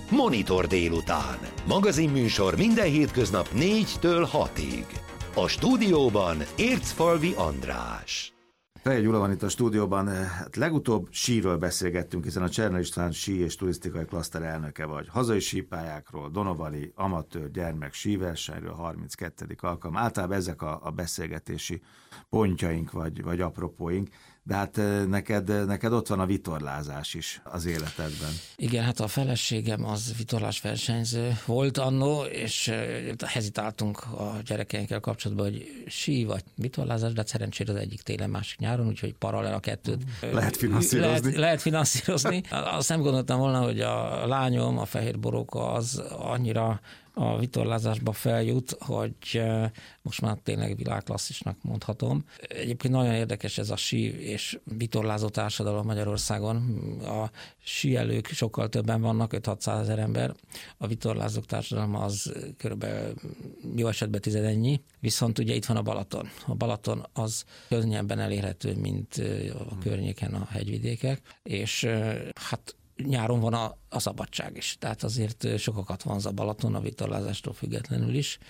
Monitor délután. Magazinműsor minden hétköznap 4-től 6-ig. A stúdióban Ércfalvi András. Fejér Gyula van itt a stúdióban. Legutóbb síről beszélgettünk, hiszen a Cserna István sí és turisztikai klaszter elnöke vagy. Hazai sípályákról, Donovali amatőr gyermek síversenyről, 32. alkalom. Általában ezek a beszélgetési pontjaink vagy apropóink, de hát neked ott van a vitorlázás is az életedben. Igen, hát a feleségem az vitorlás versenyző volt annó, és hezitáltunk a gyerekeinkkel kapcsolatban, hogy sí vagy vitorlázás, de szerencsére az egyik télen, másik nyáron, úgyhogy paralel a kettőt. Lehet finanszírozni. Lehet finanszírozni. Azt nem gondoltam volna, hogy a lányom, a Fehér Boróka az annyira a vitorlázásba feljut, hogy most már tényleg világklasszisnak mondhatom. Egyébként nagyon érdekes ez a sí és vitorlázó társadalom Magyarországon. A síelők sokkal többen vannak, 5-600 ezer ember. A vitorlázók társadalma az körülbelül jó esetben 10 ennyi. Viszont ugye itt van a Balaton. A Balaton az könnyebben elérhető, mint a környéken a hegyvidékek, és hát nyáron van a szabadság is, tehát azért sokakat vonz a Balaton a vitorlázástól függetlenül is.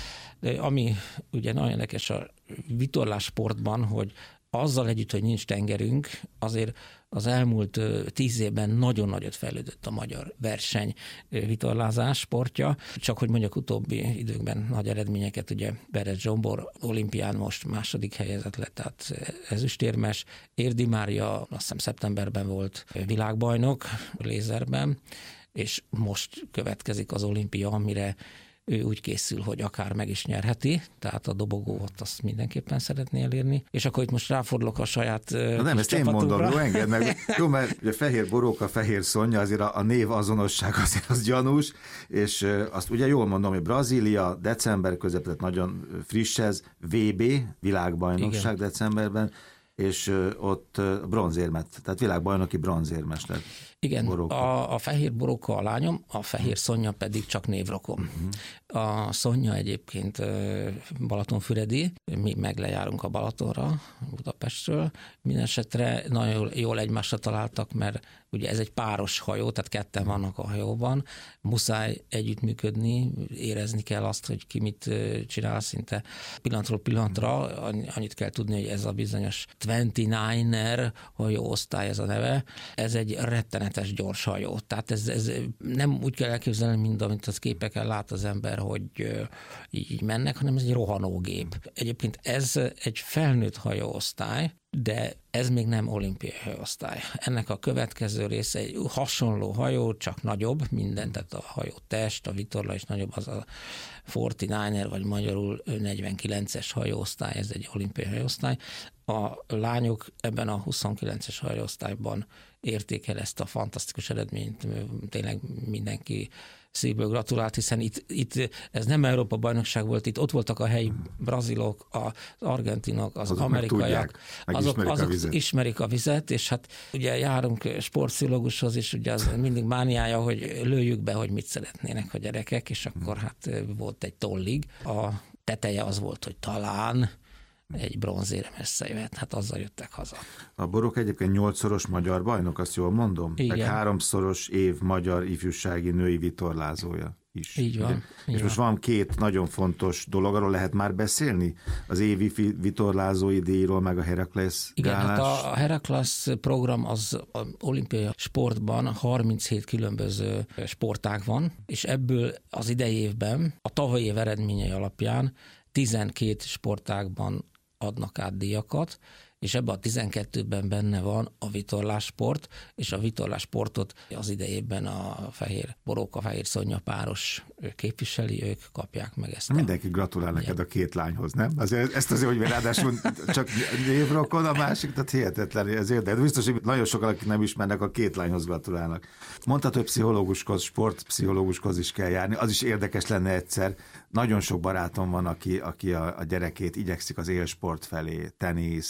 De ami ugye nagyon érdekes a vitorlás sportban, hogy azzal együtt, hogy nincs tengerünk, azért az elmúlt 10 évben nagyon nagyot fejlődött a magyar verseny vitorlázás sportja. Csak hogy mondjak, utóbbi időkben nagy eredményeket, ugye Berec Zsombor olimpián most második helyezett lett, tehát ezüstérmes. Érdi Mária azt hiszem szeptemberben volt világbajnok lézerben, és most következik az olimpia, amire ő úgy készül, hogy akár meg is nyerheti, tehát a dobogót azt mindenképpen szeretné elérni. És akkor itt most ráfordulok a saját nem, ezt én mondom, jó, engedd meg. Jó, mert ugye Fehér Boróka, Fehér Szonya, azért a név azonosság azért az gyanús, és azt ugye jól mondom, hogy Brazília december közepén, nagyon friss ez, VB, világbajnokság. Igen. Decemberben, és ott bronzérmet, tehát világbajnoki bronzérmes lett. Igen, a Fehér Boróka a lányom, a Fehér Szonya pedig csak névrokom. A Szonya egyébként balatonfüredi, mi meg lejárunk a Balatonra, Budapestről. Mindenesetre nagyon jól egymásra találtak, mert ugye ez egy páros hajó, tehát ketten vannak a hajóban, muszáj együttműködni, érezni kell azt, hogy ki mit csinál szinte pillanatról pillanatra. Annyit kell tudni, hogy ez a bizonyos 29er hajóosztály, ez a neve, ez egy rettenetes gyors hajó. Tehát ez nem úgy kell elképzelni, mint amit az képeken lát az ember, hogy így mennek, hanem ez egy rohanógép. Egyébként ez egy felnőtt hajóosztály, de ez még nem olimpiai hajóosztály. Ennek a következő része egy hasonló hajó, csak nagyobb, minden, tehát a hajó test, a vitorla is nagyobb, az a 49er, vagy magyarul 49-es hajóosztály, ez egy olimpiai hajóosztály. A lányok ebben a 29-es hajóosztályban érték el ezt a fantasztikus eredményt, tényleg mindenki szívből gratulált, hiszen itt ez nem Európa bajnokság volt, itt ott voltak a helyi brazilok, az argentinok, az amerikaiak, azok ismerik a vizet, és hát ugye járunk sportpszichológushoz is, ugye az mindig mániája, hogy lőjük be, hogy mit szeretnének a gyerekek, és akkor hát volt egy tollig. A teteje az volt, hogy talán egy bronzérem összejöhet, hát azzal jöttek haza. A Boróka egyébként 8-szoros magyar bajnok, azt jól mondom? Igen. Meg 3-szoros év magyar ifjúsági női vitorlázója is. Így van. És most van 2 nagyon fontos dolog, arról lehet már beszélni? Az évi vitorlázói díjról, meg a Herakles gálás. Igen, hát a Herakles program az olimpiai sportban 37 különböző sportág van, és ebből az idei évben a tavalyi év eredményei alapján 12 sportágban adnak át díjakat, és ebben a 12-ben benne van a vitorlásport, és a vitorlásportot az idejében a Fehér Boróka, Fehér Szonya páros képviseli, ők kapják meg ezt. Mindenki gratulál neked a 2 lányhoz, nem? Ezt azért, hogy ráadásul csak névrokon, a másik, tehát hihetetlen, ez érdekes. De biztos, hogy nagyon sokan, akik nem ismernek, a 2 lányhoz gratulálnak. Mondtad, hogy pszichológushoz, sportpszichológushoz is kell járni, az is érdekes lenne egyszer. Nagyon sok barátom van, aki a gyerekét igyekszik az élsport felé, tenisz, vitor,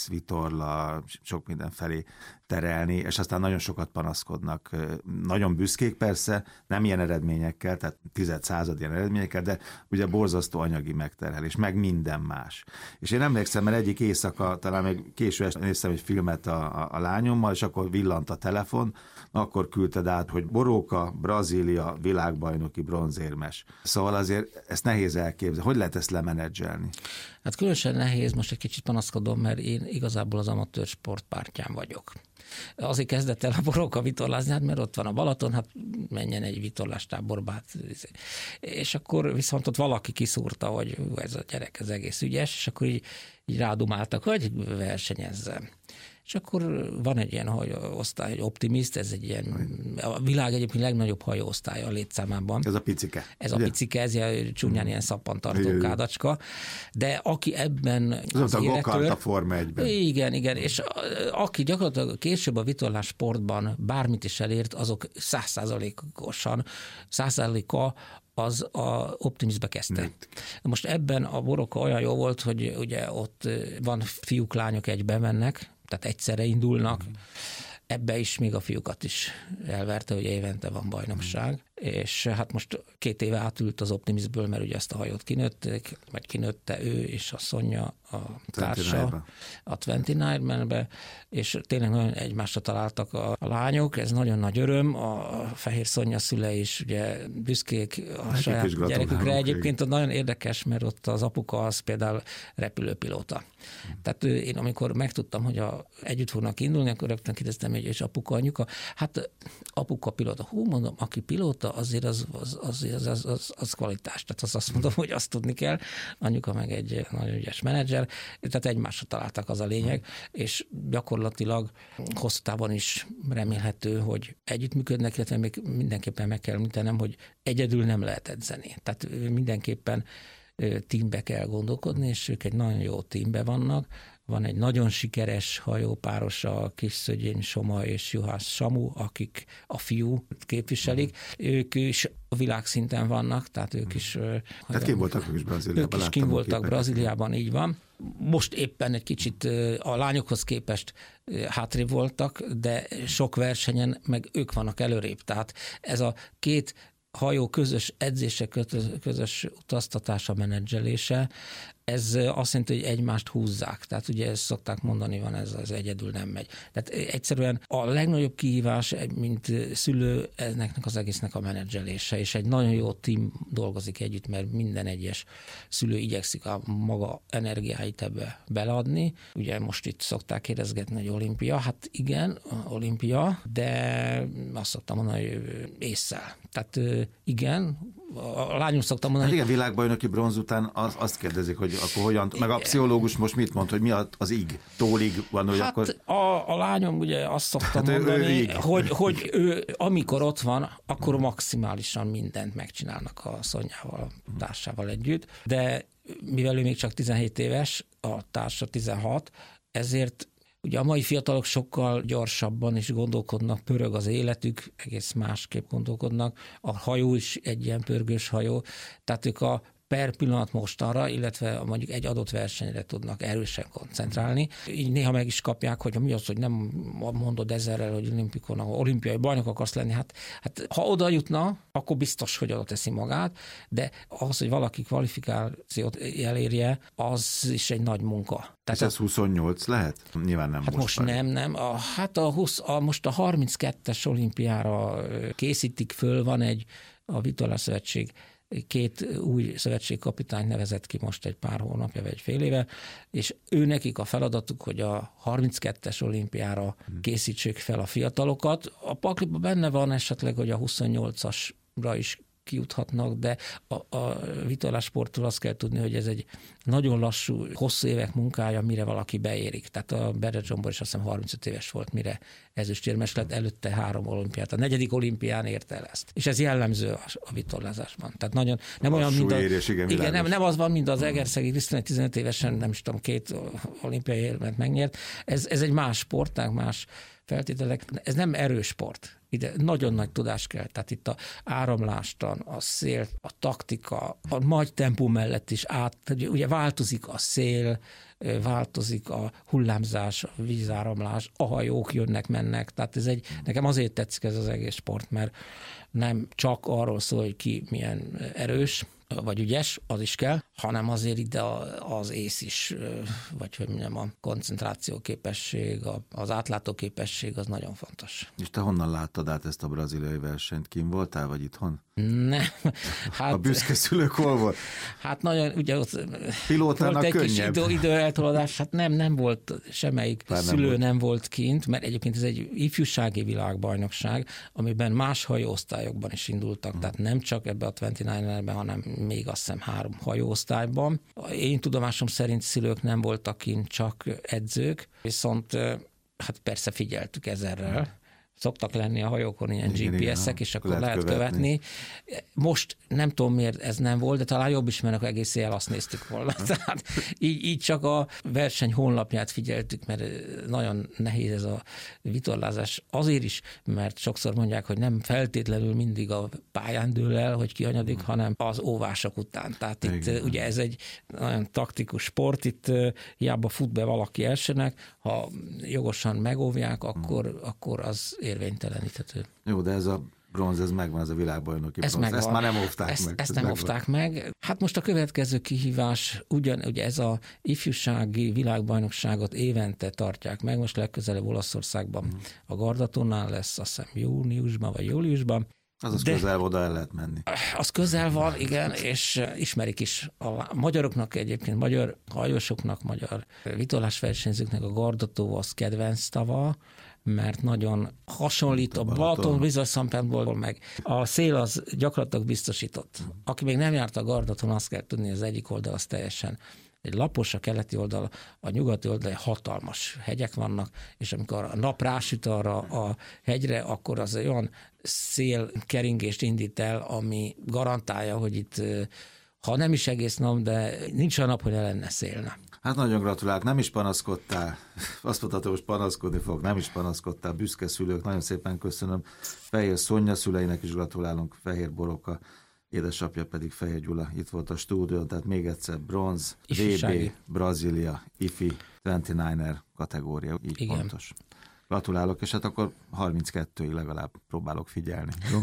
vitorla, sok minden felé terelni, és aztán nagyon sokat panaszkodnak. Nagyon büszkék persze, nem ilyen eredményekkel, tehát 10% ilyen eredményekkel, de ugye borzasztó anyagi megterhelés, meg minden más. És én emlékszem, mert egyik éjszaka, talán még késő este néztem egy filmet a lányommal, és akkor villant a telefon, akkor küldted át, hogy Boróka, Brazília, világbajnoki bronzérmes. Szóval azért ezt nehéz elképzelni. Hogy lehet ezt lemenedzselni? Hát különösen nehéz, most egy kicsit panaszkodom, mert én igazából az amatőr sport pártján vagyok. Azért kezdett el a Boróka vitorlázni, hát mert ott van a Balaton, hát menjen egy vitorlástáborba. Hát, és akkor viszont ott valaki kiszúrta, hogy ez a gyerek ez egész ügyes, és akkor így rádumáltak, hogy versenyezzen. És akkor van egy ilyen hajóosztály, egy Optimist, ez egy ilyen, a világ egyébként legnagyobb hajóosztálya a létszámában. Ez a picike. Ez ugye? A picike, ez csúnyán ilyen szappantartó kádacska, de aki ebben az éretől... a Forma 1-ben. Igen, és aki gyakorlatilag később a vitorlás sportban bármit is elért, azok 100%-a az a Optimistbe kezdte. Most ebben a Boróka olyan jó volt, hogy ugye ott van fiúk, lányok egyben mennek, tehát egyszerre indulnak. Ebbe is még a fiúkat is elverte, hogy évente van bajnokság. És hát most 2 éve átült az Optimistből, mert ugye ezt a hajót kinőtték, vagy kinőtte ő és a Szonya, a társa, a 29-be, és tényleg nagyon egymásra találtak a lányok, ez nagyon nagy öröm, a Fehér Szonya szülei is ugye büszkék a saját gyerekükre. Egyébként nagyon érdekes, mert ott az apuka az például repülőpilóta. Tehát én amikor megtudtam, hogy együtt fognak indulni, akkor rögtön kérdeztem, hogy és apuka, anyuka, hát apuka pilóta. Mondom, aki pilóta, azért az kvalitás. Tehát azt mondom, hogy azt tudni kell. Anyuka meg egy nagyon ügyes menedzser. Tehát egymásra találtak, az a lényeg, és gyakorlatilag hosszú távon is remélhető, hogy együttműködnek, illetve még mindenképpen meg kell említenem, hogy egyedül nem lehet edzeni. Tehát mindenképpen teambe kell gondolkodni, és ők egy nagyon jó teambe vannak. Van egy nagyon sikeres hajópáros, a Kisszögyén Soma és Juhász Samu, akik a fiú képviselik. Ők is a világszinten vannak, tehát ők is... Tehát kim voltak ők is Brazíliában? Ők is kim voltak Brazíliában, így van. Most éppen egy kicsit a lányokhoz képest hátrébb voltak, de sok versenyen meg ők vannak előrébb. Tehát ez a 2 hajó közös edzése, közös utaztatása, menedzselése, ez azt jelenti, hogy egymást húzzák. Tehát ugye ezt szokták mondani, van ez egyedül nem megy. Tehát egyszerűen a legnagyobb kihívás, mint szülő, ennek az egésznek a menedzselése, és egy nagyon jó team dolgozik együtt, mert minden egyes szülő igyekszik a maga energiáit ebbe beleadni. Ugye most itt szokták kérdezgetni, hogy olimpia. Hát igen, olimpia, de azt szoktam mondani, hogy ésszel. Tehát igen, a lányom szoktam mondani. Hát igen, világbajnoki bronz után azt kérdezik, hogy akkor hogyan, meg a pszichológus most mit mond, hogy mi az ig? Tólig van, hogy hát akkor... A lányom ugye azt szoktam mondani, hogy ő amikor ott van, akkor maximálisan mindent megcsinálnak a Szonyával, a társával együtt, de mivel ő még csak 17 éves, a társa 16, ezért ugye a mai fiatalok sokkal gyorsabban is gondolkodnak, pörög az életük, egész másképp gondolkodnak. A hajó is egy ilyen pörgős hajó, tehát ők a per pillanat mostanra, illetve mondjuk egy adott versenyre tudnak erősen koncentrálni. Így néha meg is kapják, hogy mi az, hogy nem mondod ezerrel, hogy olimpikon, olimpiai bajnok akarsz lenni. Hát ha oda jutna, akkor biztos, hogy oda teszi magát, de ahhoz, hogy valaki kvalifikációt elérje, az is egy nagy munka. Tehát ez 28 lehet? Nyilván nem hát most nem. Most a 32-es olimpiára készítik föl, van a Vitorlás Szövetség 2 új szövetségkapitányt nevezett ki most egy pár hónapja, vagy egy fél éve, és ő nekik a feladatuk, hogy a 32-es olimpiára készítsék fel a fiatalokat. A pakliban benne van esetleg, hogy a 28-asra is kijuthatnak, de a vitorlásporttól azt kell tudni, hogy ez egy nagyon lassú, hosszú évek munkája, mire valaki beérik. Tehát a Bere Zsombor is azt hiszem 35 éves volt, mire ezüstérmes lett, előtte 3 olimpiát. A 4. olimpián érte el ezt. És ez jellemző a vitorlázásban. Tehát nagyon, nem olyan, mint nem az van, mint az Egerszegi Krisztina 15 évesen, nem is tudom, 2 olimpiai érmet megnyert. Ez egy más sportág, más feltételek. Ez nem erős sport. ide nagyon nagy tudás kell, tehát itt a áramlástan, a szél, a taktika, a nagy tempó mellett is ugye változik a szél, változik a hullámzás, a vízáramlás, a hajók jönnek, mennek, tehát nekem azért tetszik ez az egész sport, mert nem csak arról szól, hogy ki milyen erős, vagy ügyes, az is kell, hanem azért ide az ész is, vagy hogy mondjam, a koncentráció képesség, az átlátó képesség az nagyon fontos. És te honnan láttad át ezt a braziliai versenyt? Kim voltál, vagy itthon? Nem. Hát, a büszke szülők hol volt? Hát nagyon, ugye ott pilótának volt egy könnyebb. kis időeltoladás, hát nem volt semmelyik szülő nem volt kint, mert egyébként ez egy ifjúsági világbajnokság, amiben más hajóosztályokban is indultak, tehát nem csak ebbe a 29-ben, hanem még azt hiszem 3 hajóosztályban. Én tudomásom szerint szülők nem voltak kint, csak edzők, viszont hát persze figyeltük ezerrel. Szoktak lenni a hajókon ilyen GPS-ek, és akkor lehet követni. Most nem tudom miért ez nem volt, de talán jobb is, mert akkor egész éjjel azt néztük volna. Tehát így csak a verseny honlapját figyeltük, mert nagyon nehéz ez a vitorlázás. Azért is, mert sokszor mondják, hogy nem feltétlenül mindig a pályán dől el, hogy ki hanyadik, hanem az óvások után. Tehát itt ugye ez egy nagyon taktikus sport, itt hiába fut be valaki elsőnek, ha jogosan megóvják, akkor az érvényteleníthető. Jó, de ez a bronz, ez megvan, ez a világbajnoki bronz. Ezt már nem óvták meg. Ezt nem óvták meg. Hát most a következő kihívás, ugye ez a ifjúsági világbajnokságot évente tartják meg, most legközelebb Olaszországban a Gardatónál lesz, azt hiszem júniusban vagy júliusban. Az közel oda el lehet menni. Az közel van, igen, és ismerik is a magyaroknak egyébként, magyar hajósoknak, magyar vitorlásversenyzőknek a Gardató az kedvenc tava, mert nagyon hasonlít a Balaton bizonyos szempontból, meg a szél az gyakorlatilag biztosított. Aki még nem járt a Gardaton, azt kell tudni, az egyik oldal az teljesen egy lapos, a keleti oldal, a nyugati oldal hatalmas hegyek vannak, és amikor a nap rásüt arra a hegyre, akkor az olyan szélkeringést indít el, ami garantálja, hogy itt, ha nem is egész nap, de nincs olyan nap, hogy ne lenne szélne. Hát nagyon gratulálok, nem is panaszkodtál, azt mondhatod, hogy panaszkodni fog, nem is panaszkodtál, büszke szülők, nagyon szépen köszönöm. Fehér Szonya szüleinek is gratulálunk, Fehér Boroka, édesapja pedig Fehér Gyula, itt volt a stúdió, tehát még egyszer bronz, VB, Brazília, IFI, 29er kategória, így igen. Pontos. Gratulálok, és hát akkor 32-ig legalább próbálok figyelni. Jó?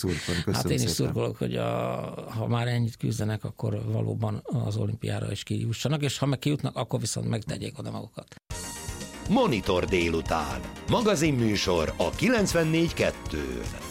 Hát én is szurkolok, hogy ha már ennyit küzdenek, akkor valóban az olimpiára is kijussanak, és ha meg kijutnak, akkor viszont megtegyék oda magukat. Monitor délután. Magazinműsor a 94.2-n.